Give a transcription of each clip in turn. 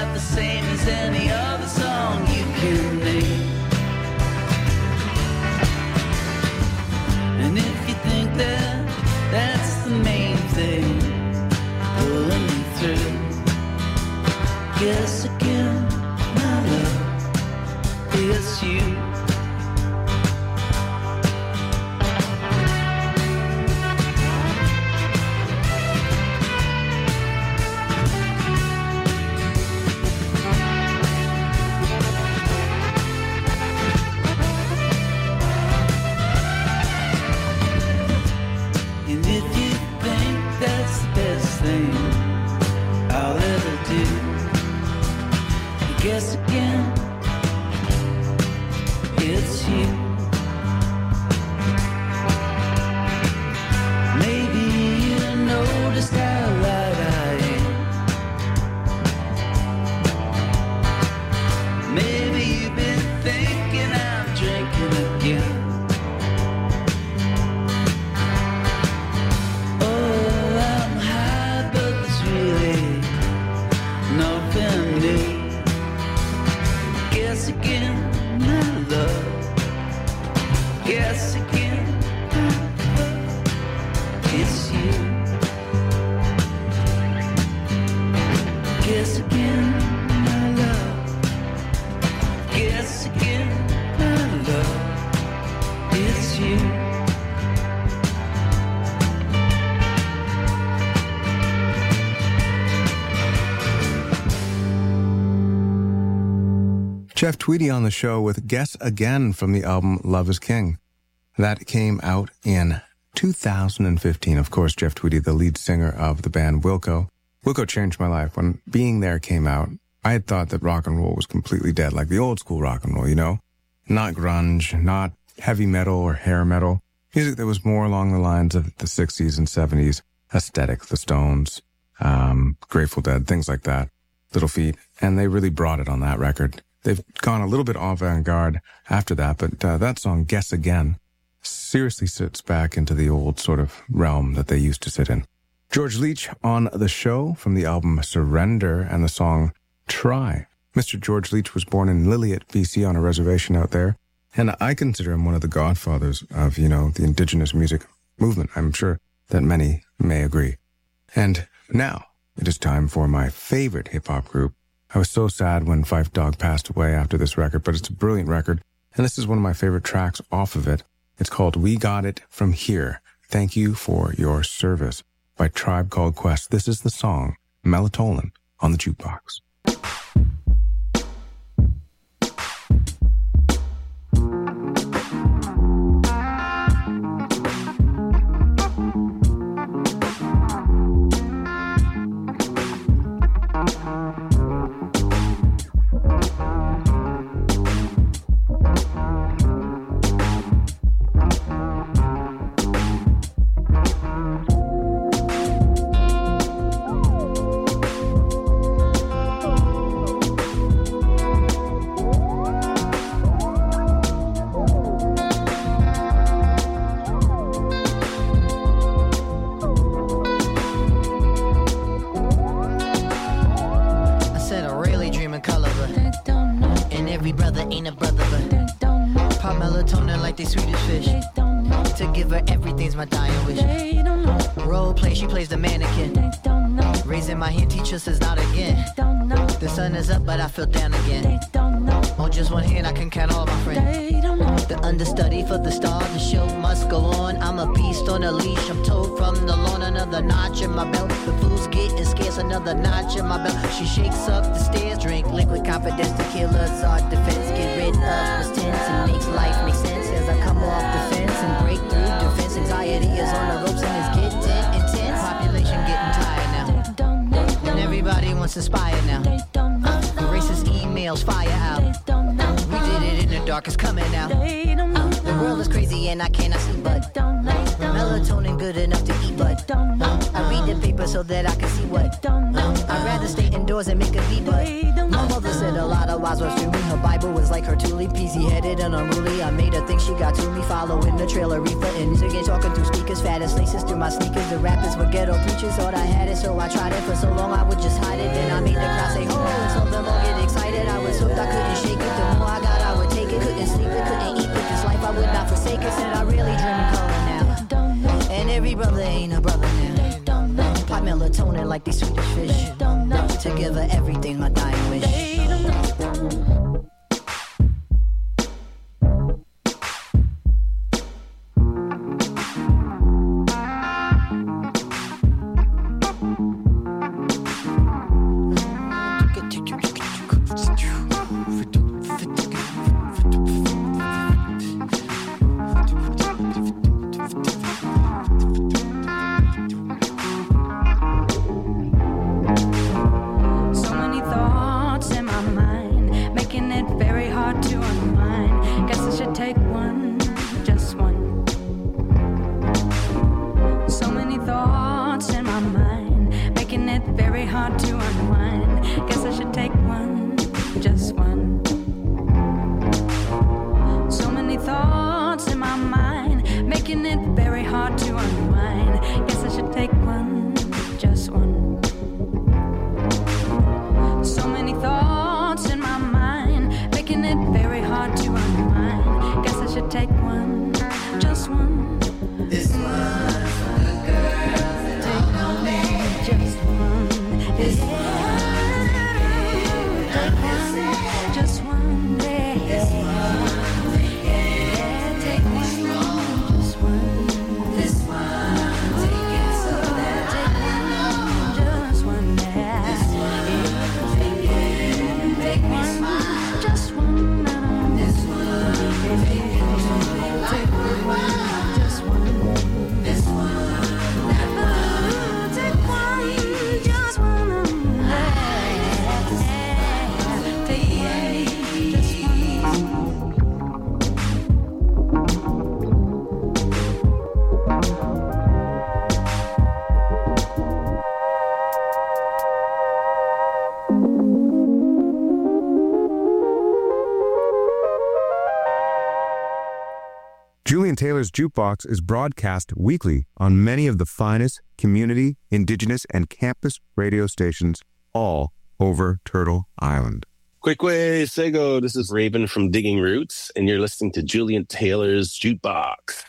not the same as any other song you can name. And if you think that that's the main thing pulling me through, guess again, my love, it's you. Guess again, it's you. Maybe you noticed how light I am. Maybe you've been thinking I'm drinking again. Oh, I'm high, but there's really nothing new. Guess again, my love. Guess again, my love. It's you. Guess again, my love. Guess again, my love. It's you. Jeff Tweedy on the show with Guess Again from the album Love is King. That came out in 2015. Of course, Jeff Tweedy, the lead singer of the band Wilco. Wilco changed my life. When Being There came out, I had thought that rock and roll was completely dead, like the old school rock and roll, you know? Not grunge, not heavy metal or hair metal. Music that was more along the lines of the 60s and 70s aesthetic, the Stones, Grateful Dead, things like that, Little Feat. And they really brought it on that record. They've gone a little bit avant-garde after that, but that song, Guess Again, seriously sits back into the old sort of realm that they used to sit in. George Leach on the show from the album Surrender and the song Try. Mr. George Leach was born in Lillooet, BC, on a reservation out there, and I consider him one of the godfathers of, the indigenous music movement. I'm sure that many may agree. And now it is time for my favorite hip-hop group. I was so sad when Phife Dawg passed away after this record, but it's a brilliant record, and this is one of my favorite tracks off of it. It's called We Got It From Here. Thank You For Your Service by Tribe Called Quest. This is the song Melatonin on the Jukebox. She shakes up the stairs, drink liquid confidence, tequila's our defense. Get rid of mistense and makes life make sense as I come off the fence and break through defense. Anxiety is on the ropes and it's getting intense. Population getting tired now, and everybody wants inspired now. Racist emails fire out. We did it in the dark, it's coming out. The world is crazy and I cannot sleep, but melatonin good enough to eat, but I read the paper so that I can see what. I'd rather stay indoors and make a beat, but my mother said a lot of otherwise was streaming. Her Bible was like her Thule, peasy-headed and unruly. I made her think she got to me, following the trailer reefer and music and talking through speakers, fattest laces through my sneakers. The rappers were ghetto preachers, thought I had it, so I tried it for so long I would just hide it. Then I made the crowd say ho, and so them all get excited. I was hooked, I couldn't shake it. The more I got, I would take it. Couldn't sleep it, couldn't eat it. This life I would not forsake it. Said I really dream in color now. And every brother ain't a brother now. Pop melatonin like these Swedish fish. To give her everything, my dying wish. Julian Taylor's Jukebox is broadcast weekly on many of the finest community, indigenous, and campus radio stations all over Turtle Island. Kwekwe Sego, this is Raven from Digging Roots, and you're listening to Julian Taylor's Jukebox.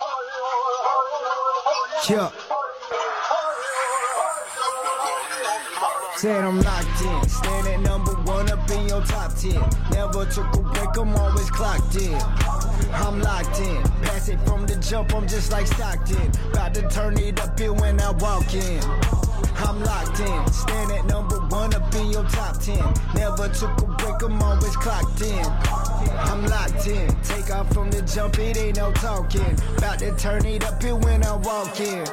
Yeah. Said I'm locked in, stand at number one up in your top 10. Never took a break, I'm always clocked in. I'm locked in, pass it from the jump, I'm just like Stockton. About to turn it up here when I walk in. I'm locked in, stand at number one up in your top 10. Never took a break, I'm always clocked in. I'm locked in, take off from the jump, it ain't no talking. About to turn it up here when I walk in.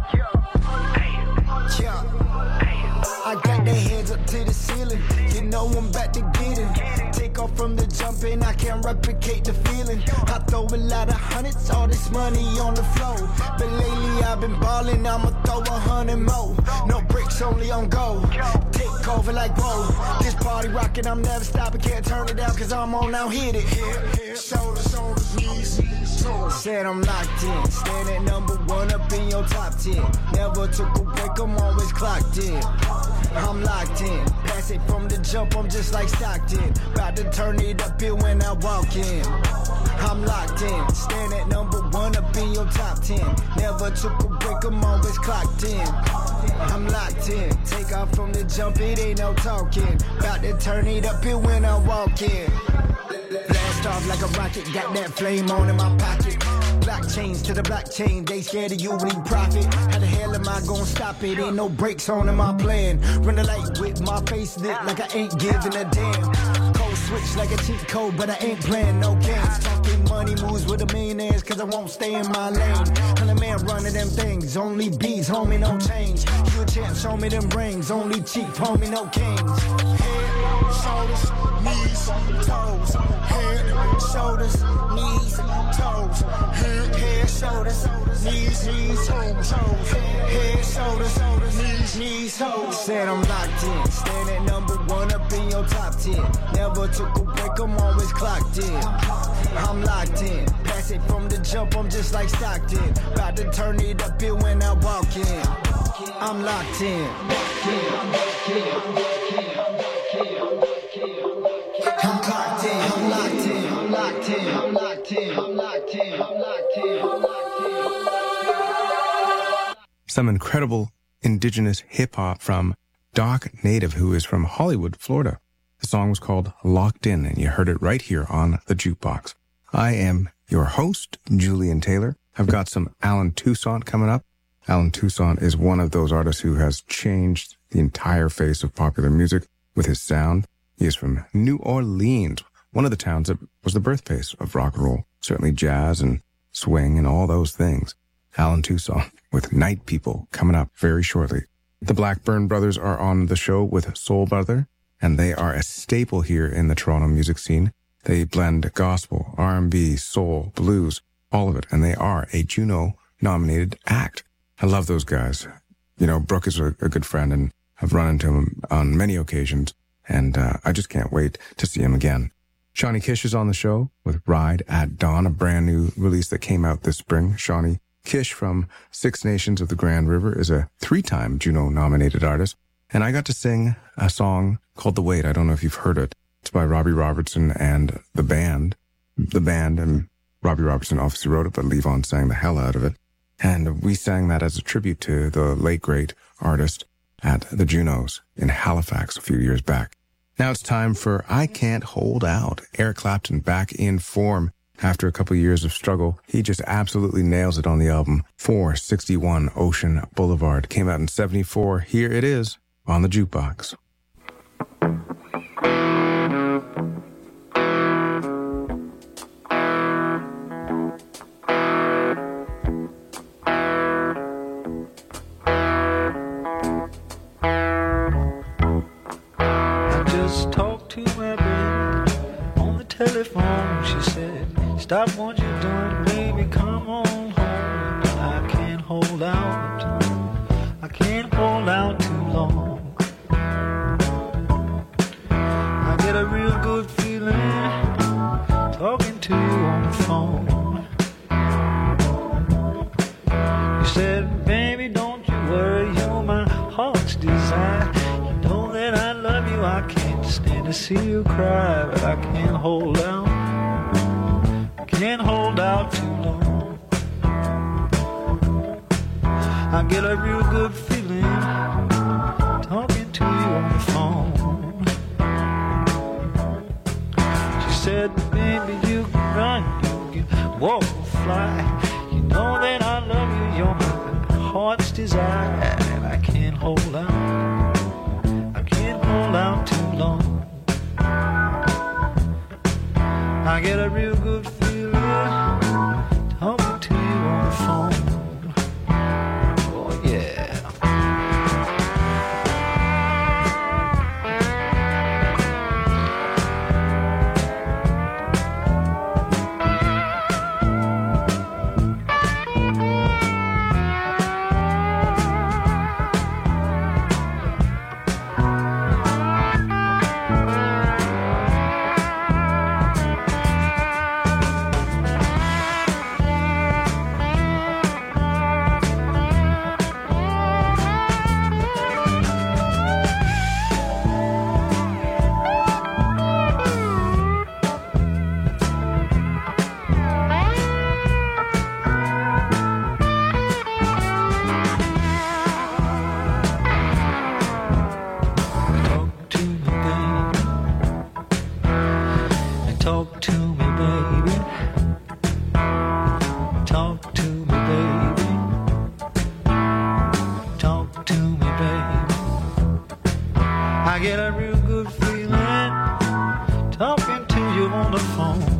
Yeah. I got their hands up to the ceiling. You know I'm about to get it. Take off from the jump and I can't replicate the feeling. I throw a lot of hundreds, all this money on the floor. But lately I've been ballin', I'ma throw 100 more. No bricks, only on go. Take over like whoa. This party rockin', I'm never stopping. Can't turn it down cause I'm on now, hit it. Shoulders, knees, toes. Said I'm locked in. Stand at number one up in your top 10. Never took a break, I'm always clocked in. I'm locked in, pass it from the jump, I'm just like Stockton. About to turn it up here when I walk in. I'm locked in, stand at number one up in your top 10. Never took a break, I'm always clocked in. I'm locked in, take off from the jump, it ain't no talking. About to turn it up here when I walk in. Blast off like a rocket, got that flame on in my pocket. Blockchains to the blockchain, they scared of you, we profit. How the hell am I gonna stop it? Ain't no brakes on in my plan. Run the light with my face lit like I ain't giving a damn. Code switch like a cheat code, but I ain't playing no games. Talking money moves with the millionaires, cause I won't stay in my lane. 100 man running them things, only beats, homie, no change. You a champ, show me them rings, only chief, homie, no kings. Head, shoulders, knees, toes. Head, shoulders, knees, toes. Head, shoulders, knees, toes. Head, shoulders, knees, toes. Said I'm locked in, stand at number one up in your top 10. shit. Never took a break, I'm always clocked in. I'm locked in. Pass it from the jump, I'm just like Stockton. About to turn it up here when I walk in. I'm locked in. I'm locked in. I'm locked in. I'm locked in. I'm locked in. I'm locked in. I'm locked in. I'm locked in. Some incredible indigenous hip-hop from Doc Native, who is from Hollywood, Florida. The song was called Locked In, and you heard it right here on the Jukebox. I am your host, Julian Taylor. I've got some Alan Toussaint coming up. Alan Toussaint is one of those artists who has changed the entire face of popular music with his sound. He is from New Orleans, one of the towns that was the birthplace of rock and roll, certainly jazz and swing and all those things. Alan Toussaint with Night People coming up very shortly. The Blackburn Brothers are on the show with Soul Brother, and they are a staple here in the Toronto music scene. They blend gospel, R&B, soul, blues, all of it, and they are a Juno-nominated act. I love those guys. You know, Brooke is a good friend, and I've run into him on many occasions, and I just can't wait to see him again. Shawnee Kish is on the show with Ride at Dawn, a brand new release that came out this spring. Shawnee Kish from Six Nations of the Grand River is a 3-time Juno-nominated artist, and I got to sing a song called The Wait. I don't know if you've heard it. It's by Robbie Robertson and the band. The band, and Robbie Robertson obviously wrote it, but Levon sang the hell out of it. And we sang that as a tribute to the late, great artist at the Junos in Halifax a few years back. Now it's time for I Can't Hold Out. Eric Clapton back in form. After a couple of years of struggle, he just absolutely nails it on the album 461 Ocean Boulevard. Came out in 74. Here it is on the Jukebox. I just talked to my baby on the telephone. She said, stop what you're doing, baby, come on home. I can't hold out. I can't hold out too long. I get a real good feeling talking to you on the phone. You said, baby, don't you worry, you're my heart's desire. You know that I love you, I can't stand to see you cry, but I can't hold out. Can't hold out too long. I get a real good feeling talking to you on the phone. She said, baby, you can run, you can walk or fly. You know that I love you, you're my heart's desire. And I can't hold out. I can't hold out too long. I get a real good feeling talking to you on the phone. Oh yeah. Talk to me, baby. Talk to me, baby. Talk to me, baby. I get a real good feeling talking to you on the phone.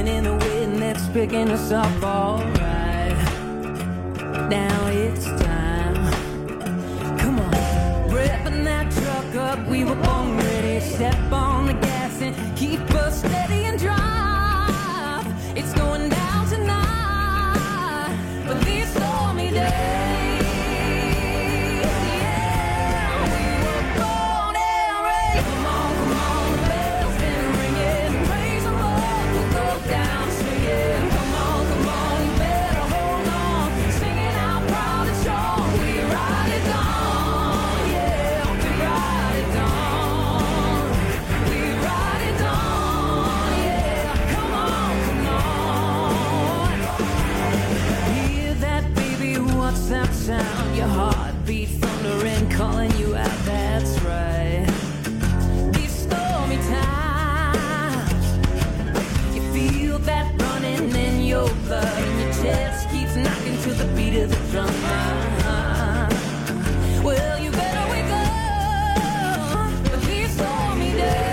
blowing in the wind that's picking us up all right. Now it's time. Come on, revving that truck up, we were born ready. Step on the gas and keep us steady and drive. It's going down tonight, but these stormy days. That sound, your heartbeat thundering, calling you out, that's right. These stormy times, you feel that running in your blood, and your chest keeps knocking to the beat of the drum. Well, you better wake up for these stormy days.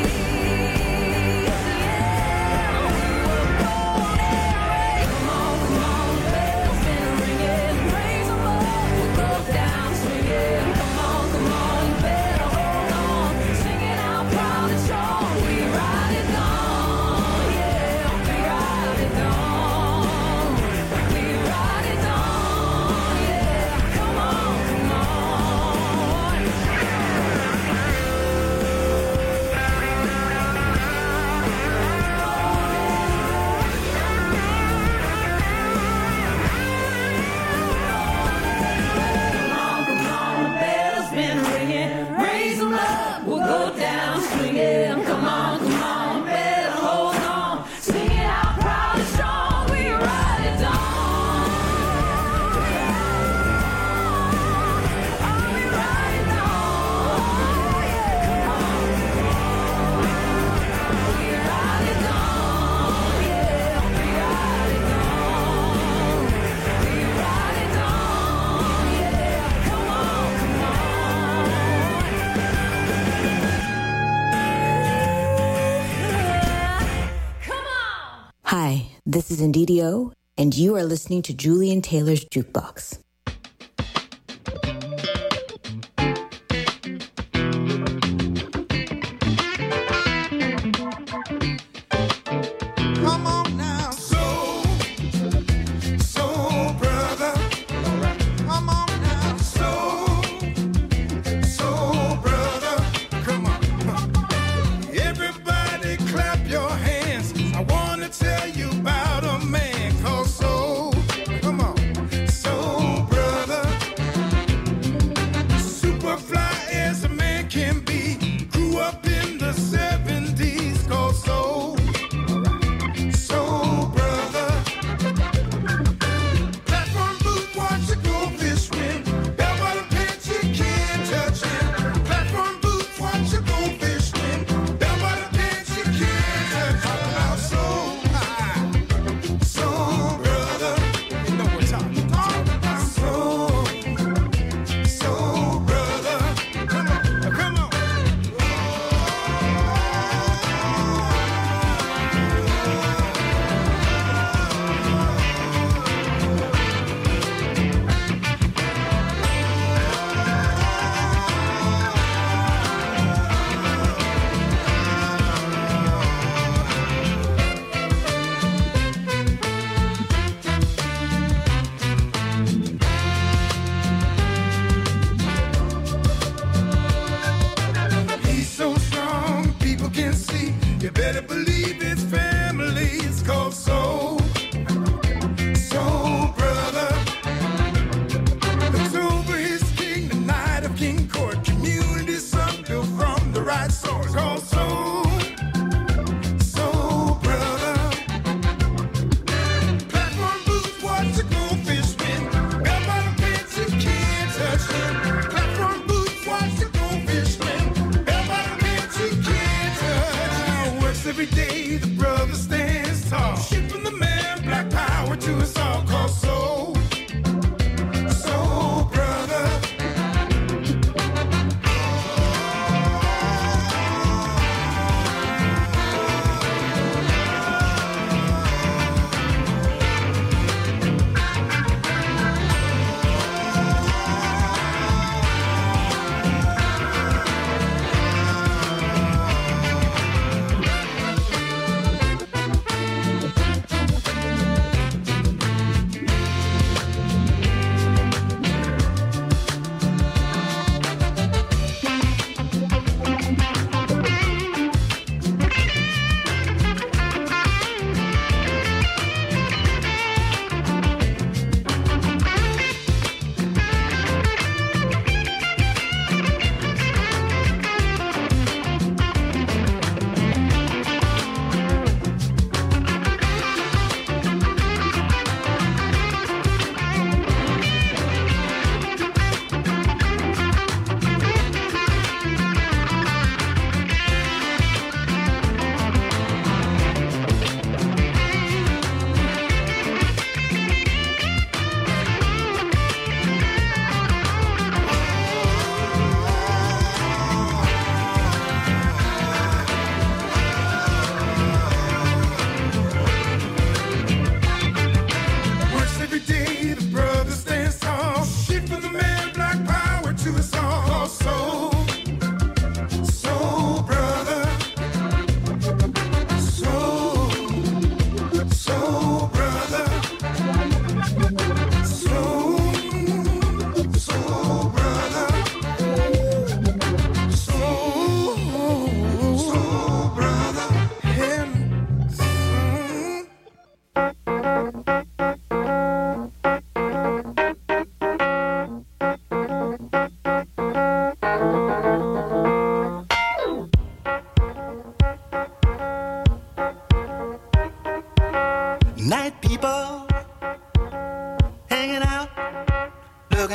This is Indidio, and you are listening to Julian Taylor's Jukebox.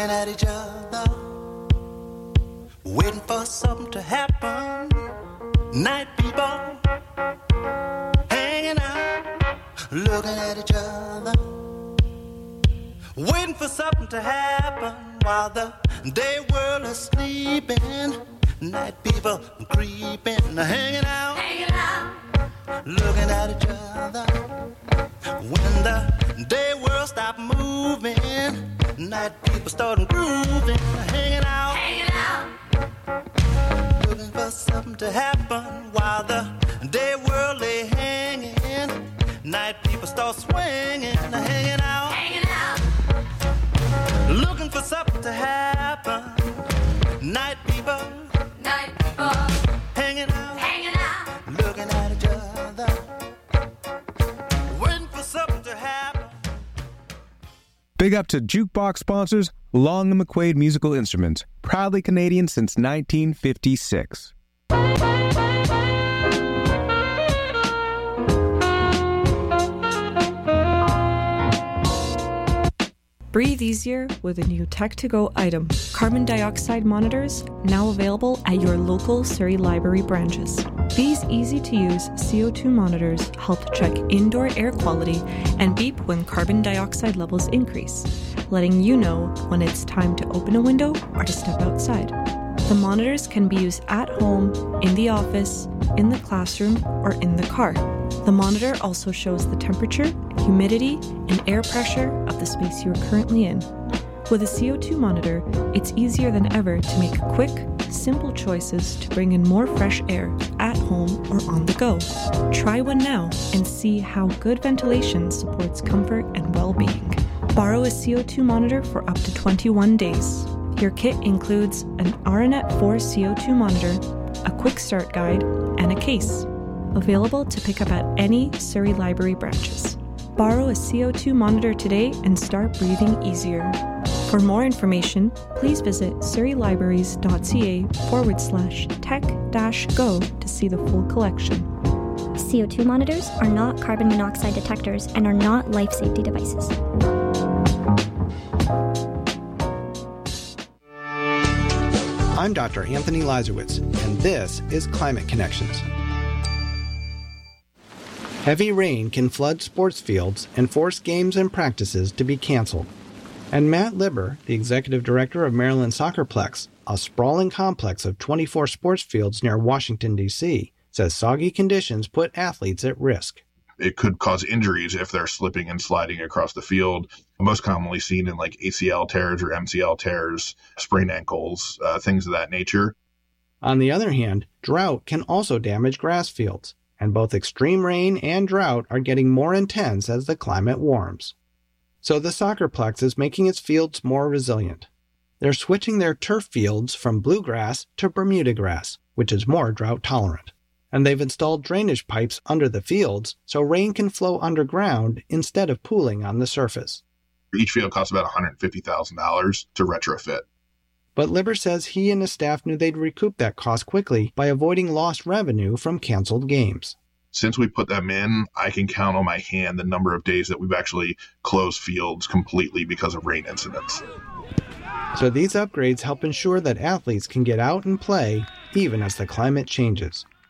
at each other, waiting for something to happen. Night people hanging out, looking at each other, waiting for something to happen while the day world is sleeping. Night people creeping, hanging out, looking at each other. When the day world stop moving, night people start grooving, hanging out, looking for something to happen while the day world lay hanging. Night people start swinging, hanging out, looking for something to happen. Night people hanging out, looking at each other, waiting for something to happen. Big up to Jukebox sponsors Long & McQuaid Musical Instruments, proudly Canadian since 1956. Breathe easier with a new Tech2Go item. Carbon dioxide monitors, now available at your local Surrey Library branches. These easy-to-use CO2 monitors help check indoor air quality and beep when carbon dioxide levels increase, letting you know when it's time to open a window or to step outside. The monitors can be used at home, in the office, in the classroom, or in the car. The monitor also shows the temperature, humidity, and air pressure of the space you are currently in. With a CO2 monitor, it's easier than ever to make quick, simple choices to bring in more fresh air at home or on the go. Try one now and see how good ventilation supports comfort and well-being. Borrow a CO2 monitor for up to 21 days. Your kit includes an RNet 4 CO2 monitor, a quick start guide, and a case. Available to pick up at any Surrey Library branches. Borrow a CO2 monitor today and start breathing easier. For more information, please visit surreylibraries.ca/tech-go to see the full collection. CO2 monitors are not carbon monoxide detectors and are not life safety devices. I'm Dr. Anthony Lazarowitz, and this is Climate Connections. Heavy rain can flood sports fields and force games and practices to be canceled. And Matt Libber, the executive director of Maryland Soccerplex, a sprawling complex of 24 sports fields near Washington, D.C., says soggy conditions put athletes at risk. It could cause injuries if they're slipping and sliding across the field, most commonly seen in like ACL tears or MCL tears, sprained ankles, things of that nature. On the other hand, drought can also damage grass fields, and both extreme rain and drought are getting more intense as the climate warms. So the Soccerplex is making its fields more resilient. They're switching their turf fields from bluegrass to Bermuda grass, which is more drought tolerant. And they've installed drainage pipes under the fields so rain can flow underground instead of pooling on the surface. Each field costs about $150,000 to retrofit. But Libber says he and his staff knew they'd recoup that cost quickly by avoiding lost revenue from canceled games. Since we put them in, I can count on my hand the number of days that we've actually closed fields completely because of rain incidents. So these upgrades help ensure that athletes can get out and play even as the climate changes.